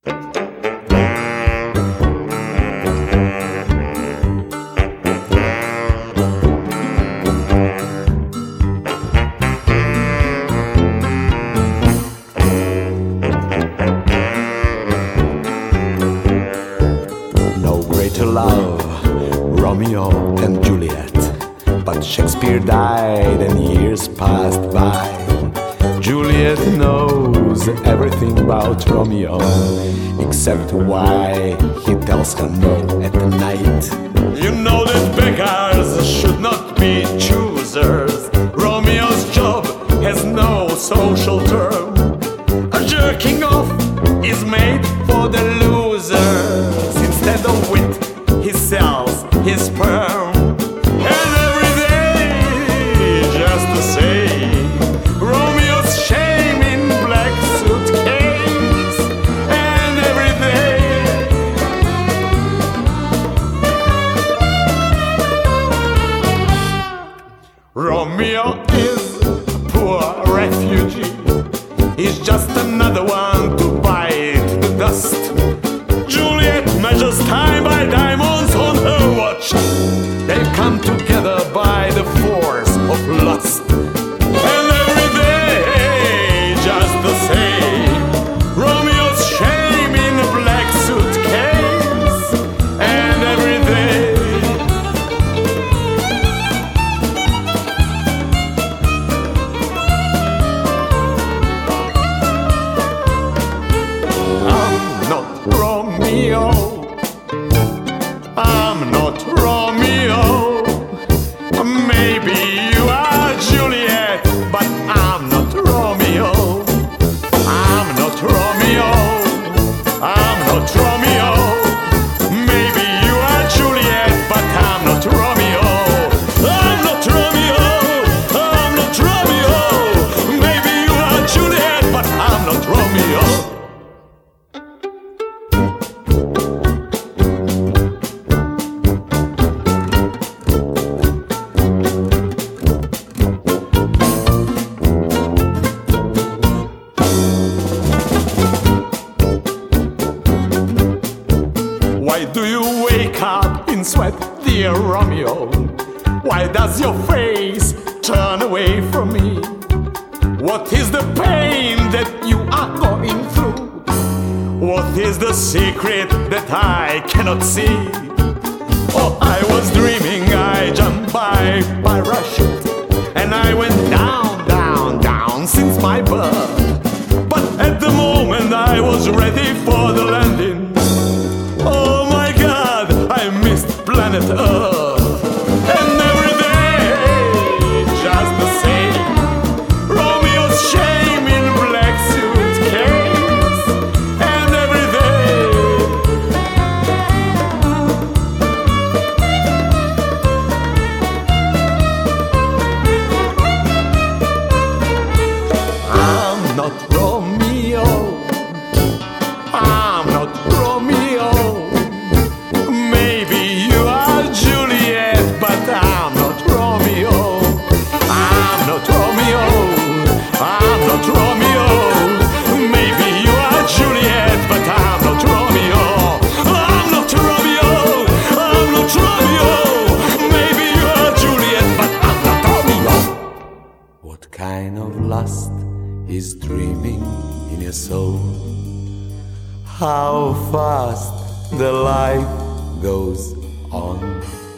To love, Romeo and Juliet. But Shakespeare died and years passed by. Juliet knows everything about Romeo, except why he tells her no at night. You know that beggars should not be choosers. Romeo's job has no social term. A jerking off is made for the losers. Instead of wit, he sells his sperm. And every day, just the same, Romeo's shame in black suitcase. And every day, Romeo is a poor refugee. He's just another one to bite the dust. Juliet measures time by diamonds on her watch. They've come together by the force of lust. And every day, just the same, Romeo's shame in a black suitcase. And every day, I'm not Romeo. I'm not Romeo. Maybe you are Juliet, but I'm not Romeo. I'm not Romeo. I'm not Romeo. Maybe you are Juliet, but I'm not Romeo. I'm not Romeo. I'm not Romeo. Maybe you are Juliet, but I'm not Romeo. Why do you wake up in sweat, dear Romeo? Why does your face turn away from me? What is the pain that you are going through? What is the secret that I cannot see? Oh, I was dreaming I jumped by parachute, and I went down, down, down since my birth. But at the moment I was ready for the landing. Oh my God, I missed planet Earth. And every day, just the same, Romeo's shame in black suitcase. And every day, I'm not Romeo. I'm not Romeo. Maybe you are Juliet, but I'm not Romeo. I'm not Romeo. I'm not Romeo. Maybe you are Juliet, but I'm not Romeo. I'm not Romeo. I'm not Romeo. Maybe you are Juliet, but I'm not Romeo. What kind of lust is dreaming in your soul? How fast the life goes on.